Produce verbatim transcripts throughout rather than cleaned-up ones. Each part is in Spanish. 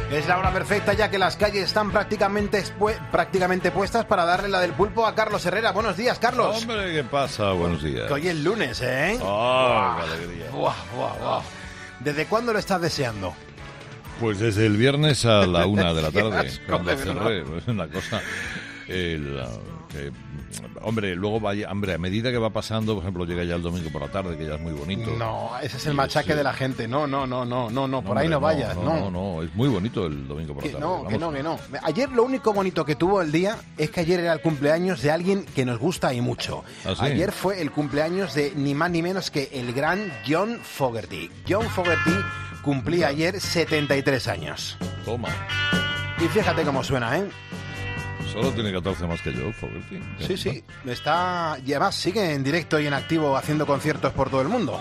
Es la hora perfecta ya que las calles están prácticamente, prácticamente puestas para darle la del pulpo a Carlos Herrera. Buenos días, Carlos. Hombre, ¿qué pasa? Buenos días. Que hoy es lunes, ¿eh? ¡Oh, qué alegría! Buah, buah, buah. ¿Desde cuándo lo estás deseando? Pues desde el viernes a la una de la tarde, asco, cuando de cerré. Es una cosa... El, que, hombre, luego vaya, hombre, a medida que va pasando, por ejemplo, llega ya el domingo por la tarde, que ya es muy bonito. No, ese es el machaque es, de la gente. No, no, no, no, no, no, por hombre, ahí no vayas. No, No, no, no, es muy bonito el domingo por la que tarde. no, Vamos. que no, que no. Ayer lo único bonito que tuvo el día es que ayer era el cumpleaños de alguien que nos gusta y mucho. ¿Ah, sí? Ayer fue el cumpleaños de ni más ni menos que el gran John Fogerty. John Fogerty cumplía ayer setenta y tres años. Toma. Y fíjate cómo suena, ¿eh? Solo tiene catorce más que yo, Fogerty. Sí, sí, está, y además sigue en directo y en activo haciendo conciertos por todo el mundo.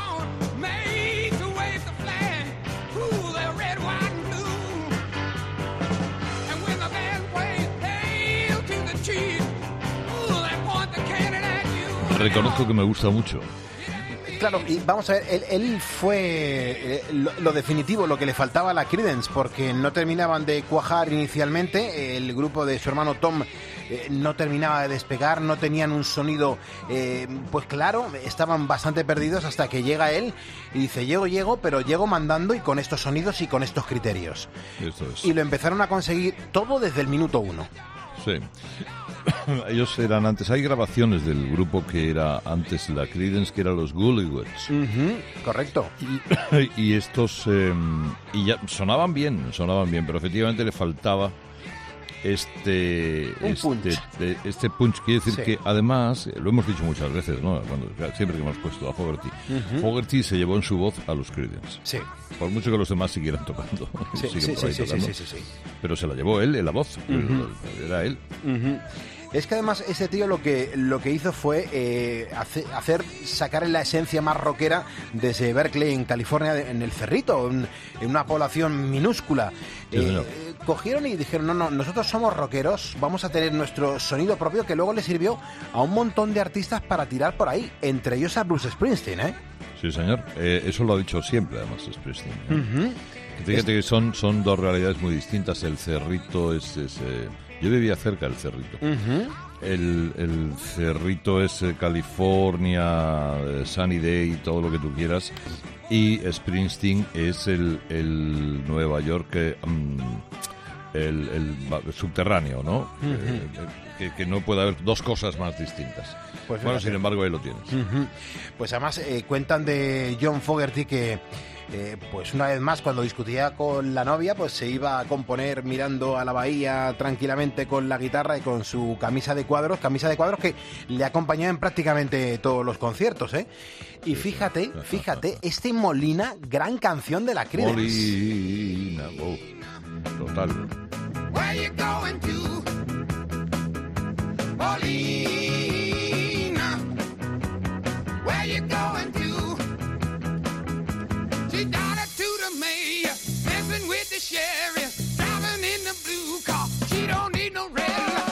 Reconozco que me gusta mucho. Claro, y vamos a ver, él, él fue eh, lo, lo definitivo, lo que le faltaba a la Creedence, porque no terminaban de cuajar inicialmente, el grupo de su hermano Tom eh, no terminaba de despegar, no tenían un sonido eh, pues claro, estaban bastante perdidos hasta que llega él y dice, llego, llego, pero llego mandando y con estos sonidos y con estos criterios. Esto es. Y lo empezaron a conseguir todo desde el minuto uno. Sí. Ellos eran antes, hay grabaciones del grupo que era antes la Creedence, que eran los Goolywoods. Uh-huh, correcto. Y, y estos, eh, y ya sonaban bien, sonaban bien, pero efectivamente le faltaba este Un este, punch. de- este punch. Quiere decir Sí. que además, lo hemos dicho muchas veces, ¿no? Cuando, siempre que hemos puesto a Fogerty, Ujú. Fogerty se llevó en su voz a los Creedence. Sí, Por mucho que los demás siguieran tocando, sí, siguen sí, por sí, ahí sí, sí, tocando, sí, sí, sí. pero se la llevó él en la voz, Ujú. era él. Ujú. Es que además este tío lo que lo que hizo fue eh, hace- hacer sacar la esencia más rockera desde Berkeley en California, de- en el Cerrito, en, en una población minúscula. Sí, señor. Eh, cogieron y dijeron, no, no, nosotros somos rockeros, vamos a tener nuestro sonido propio, que luego le sirvió a un montón de artistas para tirar por ahí, entre ellos a Bruce Springsteen, ¿eh? Sí, señor. Eh, eso lo ha dicho siempre, además, Springsteen. ¿eh? Ujú. Fíjate que son, son dos realidades muy distintas. El Cerrito es... es, eh, yo vivía cerca del Cerrito. Ujú. El, el Cerrito es eh, California, eh, Sunny Day, todo lo que tú quieras. Y Springsteen es el, el Nueva York, eh, mm, el, el ba- subterráneo, ¿no? Eh, que, que no puede haber dos cosas más distintas. Pues bueno, fíjate. sin embargo, ahí lo tienes. Ujú. Pues además eh, cuentan de John Fogerty que eh, pues una vez más cuando discutía con la novia pues se iba a componer mirando a la bahía tranquilamente con la guitarra y con su camisa de cuadros, camisa de cuadros que le acompañaba en prácticamente todos los conciertos, ¿eh? Y fíjate, fíjate, este Molina, gran canción de la Creedence. Molina, oh, total. Where you going to? Paulina. Where you going to? She daughter to the mayor, messing with the sheriff, driving in the blue car. She don't need no red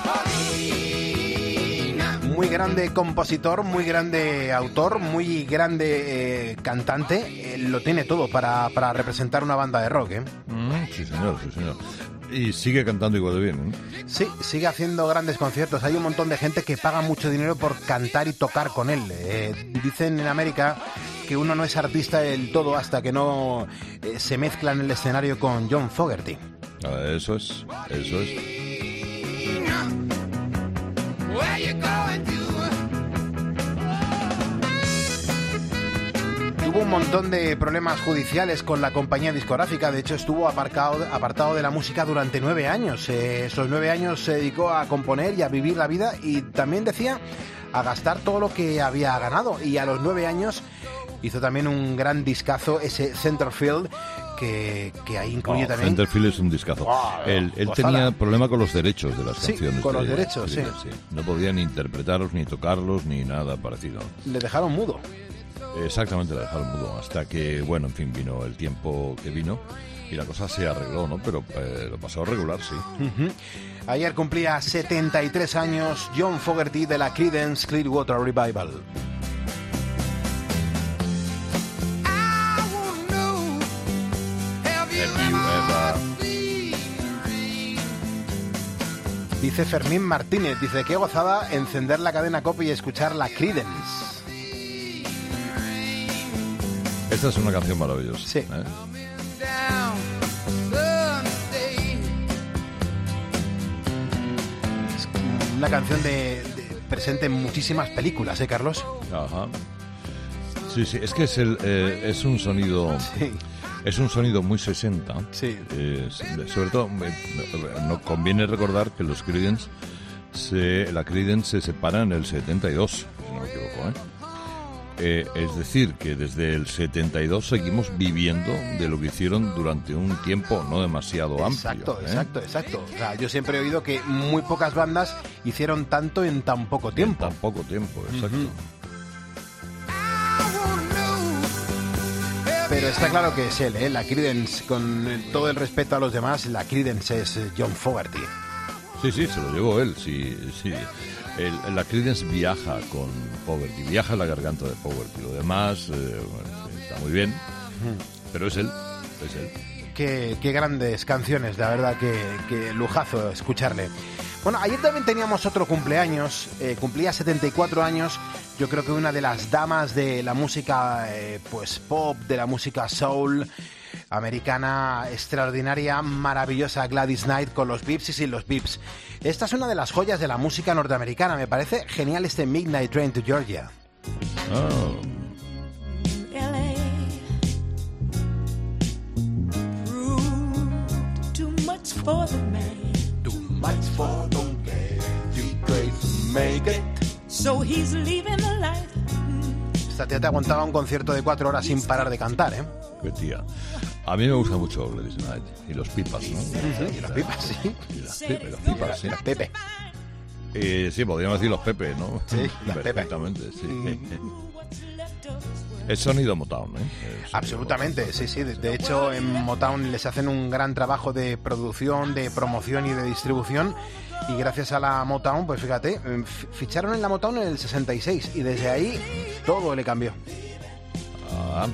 Paulina. Muy grande compositor, muy grande autor, muy grande eh, cantante. Eh, lo tiene todo para, para representar una banda de rock, ¿eh? Mm, sí, señor, sí, señor. Y sigue cantando igual de bien, ¿eh? Sí, sigue haciendo grandes conciertos. Hay un montón de gente que paga mucho dinero por cantar y tocar con él. Eh, dicen en América que uno no es artista del todo hasta que no eh, se mezcla en el escenario con John Fogerty. Ah, Eso es, eso es. Where you going to? Tuvo un montón de problemas judiciales con la compañía discográfica. De hecho, estuvo aparcado, apartado de la música durante nueve años. Eh, esos nueve años se dedicó a componer y a vivir la vida y también decía a gastar todo lo que había ganado. Y a los nueve años hizo también un gran discazo, ese Centerfield, que, que ahí incluye Oh, también... Centerfield es un discazo. Oh, él él gozada. tenía problema con los derechos de las Sí, canciones. con los de- derechos, de- sí. No podían ni interpretarlos, ni tocarlos, ni nada parecido. Le dejaron mudo. Exactamente, la dejaron mudo. Hasta que, bueno, en fin, vino el tiempo que vino y la cosa se arregló, ¿no? Pero eh, lo pasó regular, sí. Ujú. Ayer cumplía setenta y tres años John Fogerty de la Creedence Clearwater Revival. I wanna know, have you Have you ever ever seen Dice Fermín Martínez, dice, qué gozada encender la cadena COPE y escuchar la Creedence. Esta es una canción maravillosa. Sí. ¿eh? Es una canción de, de presente en muchísimas películas, ¿eh, Carlos? Ajá. Sí, sí, es que es, el, eh, es un sonido... Sí. Es un sonido muy sesenta. Sí. Eh, sobre todo, eh, no conviene recordar que los Creedence, se, la Creedence se separa en el setenta y dos, si no me equivoco, ¿eh? Eh, es decir, que desde el setenta y dos seguimos viviendo de lo que hicieron durante un tiempo no demasiado amplio. Exacto, ¿eh? exacto, exacto. O sea, yo siempre he oído que muy pocas bandas hicieron tanto en tan poco tiempo. En tan poco tiempo, exacto. Uh-huh. Pero está claro que es él, ¿eh? La Creedence, con todo el respeto a los demás, la Creedence es John Fogerty. Sí, sí, se lo llevó él, sí, sí. El, la Creedence viaja con Fogerty, viaja en la garganta de Fogerty. Lo demás, eh, bueno, está muy bien, pero es él, es él. Qué, qué grandes canciones, la verdad, que, que lujazo escucharle. Bueno, ayer también teníamos otro cumpleaños, eh, cumplía setenta y cuatro años, yo creo que una de las damas de la música eh, pues pop, de la música soul americana, extraordinaria, maravillosa, Gladys Knight, con los Beeps y sin los Beeps. Esta es una de las joyas de la música norteamericana, me parece genial este Midnight Train to Georgia. Oh. For the man, too much for the man, you great make it. So he's leaving the light. Esta tía te aguantaba un concierto de cuatro horas sin parar de cantar, ¿eh? Qué tía. A mí me gusta mucho Gladys Knight y los Pipas, ¿no? Uh-huh. Y las pipas, sí. Y las, pipas, las pipas, sí. Las Pepe. Eh, sí, podríamos decir los Pepe, ¿no? Sí, las Pepe. Perfectamente, sí. Uh-huh. Es sonido Motown, ¿eh? Es Absolutamente, Motown. sí, sí. De, de hecho, en Motown les hacen un gran trabajo de producción, de promoción y de distribución. Y gracias a la Motown, pues fíjate, ficharon en la Motown en el sesenta y seis y desde ahí todo le cambió. Ah.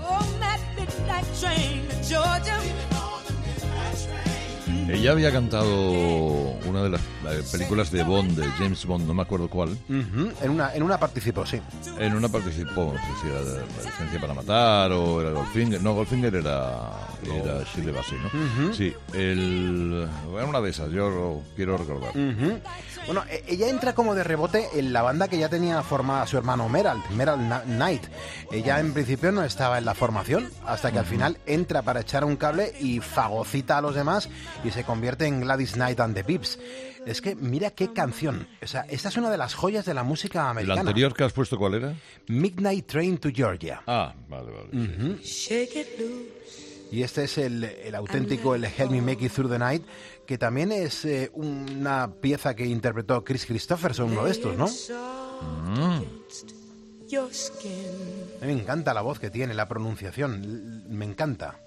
Ella había cantado una de las eh, películas de Bond, de James Bond, no me acuerdo cuál. Uh-huh. En una en una participó, sí. En una participó, no sé si era de La licencia para matar o era Goldfinger. No, Goldfinger era, era Shirley Bassey, ¿no? Uh-huh. Sí, el, era una de esas, yo lo quiero recordar. Uh-huh. Bueno, ella entra como de rebote en la banda que ya tenía formada su hermano Merald, Merald Knight. Ella en principio no estaba en la formación, hasta que al final entra para echar un cable y fagocita a los demás y se convierte en Gladys Knight and the Pips. Es que mira qué canción. O sea, esta es una de las joyas de la música americana. ¿La anterior que has puesto cuál era? Midnight Train to Georgia. Ah, vale, vale. Uh-huh. Shake it loose. Y este es el, el auténtico, el Help Me Make It Through the Night, que también es eh, una pieza que interpretó Chris Christopherson, uno de estos, ¿no? Mm. Your skin. A mí me encanta la voz que tiene, la pronunciación, me encanta.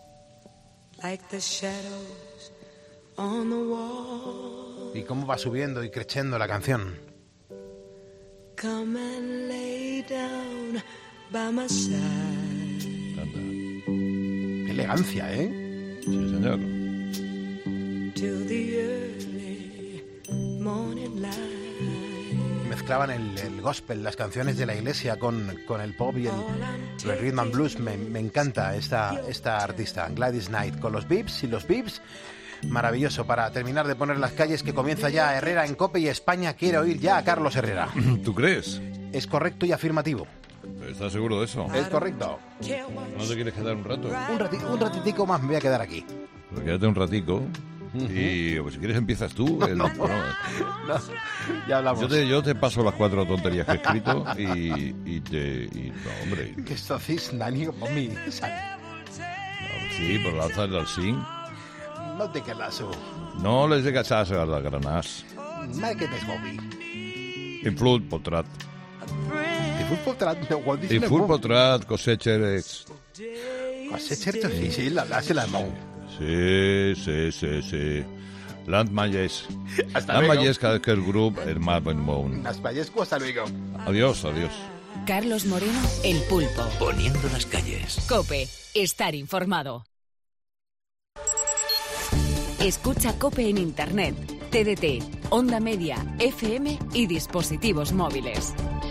Like the shadows on the wall. Y cómo va subiendo y creciendo la canción. Come and lay down by my side. Anda. Qué elegancia, ¿eh? Sí, señor. Till the early morning light. Mezclaban el, el gospel, las canciones de la iglesia con, con el pop y el, el rhythm and blues. Me, me encanta esta, esta artista, Gladys Knight, con los Beeps y los Beeps. Maravilloso para terminar de poner las calles, que comienza ya Herrera en COPE y España quiere oír ya a Carlos Herrera. ¿Tú crees? Es correcto y afirmativo. ¿Estás seguro de eso? Es correcto. ¿No te quieres quedar un rato? Un, rati, un ratitico más me voy a quedar aquí. Pues quédate un ratico. Y pues, si quieres empiezas tú. El, no, bueno, no, ya hablamos. Yo te, yo te paso las cuatro tonterías que he escrito y, y te... Y, no, hombre. Que esto es nani con mi... Sí, por lanzar al sin. No te calaso. No les digas a las granas. Mai que t'és movi. En flut potrat. I fut potrat, no ho dius. I fut potrat, cosecherex. Cosecherex, sí, sí, la la se la mou. Sí, sí, sí, sí. Land Mayes. Hasta Land luego. Mayes, cada vez que el grupo, el más buen moon. Las Vallesco, hasta luego. Adiós, adiós. Carlos Moreno, El Pulpo. Poniendo las calles. COPE, estar informado. Escucha COPE en Internet, T D T, onda media, F M y dispositivos móviles.